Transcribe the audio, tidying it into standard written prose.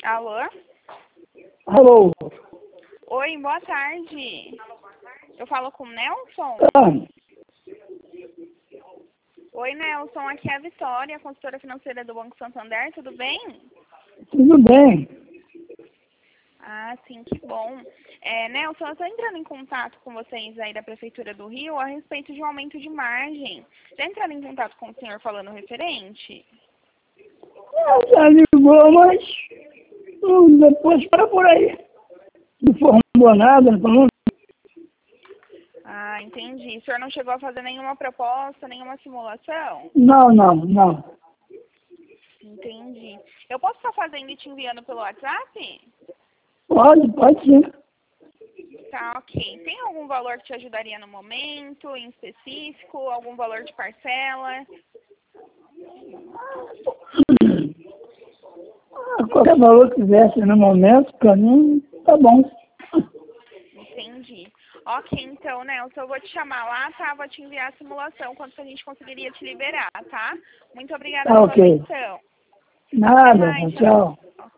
Alô? Alô? Oi, boa tarde. Eu falo com o Nelson? Oi, Nelson, aqui é a Vitória, consultora financeira do Banco Santander, tudo bem? Tudo bem. Ah, sim, que bom. Nelson, eu estou entrando em contato com vocês aí da Prefeitura do Rio a respeito de um aumento de margem. Já entraram em contato com o senhor falando referente? Já ligou, mas depois para por aí. Não formou nada, não falou. Ah, entendi. O senhor não chegou a fazer nenhuma proposta, nenhuma simulação? Não. Entendi. Eu posso estar fazendo e te enviando pelo WhatsApp? Pode sim. Tá, ok. Tem algum valor que te ajudaria no momento, em específico? Algum valor de parcela? Qualquer valor que tivesse no momento, para mim, tá bom. Entendi. Ok, então, Nelson, eu vou te chamar lá, tá? Vou te enviar a simulação, quanto a gente conseguiria te liberar, tá? Muito obrigada Tá pela ok. atenção. Até Nada, mais, tchau.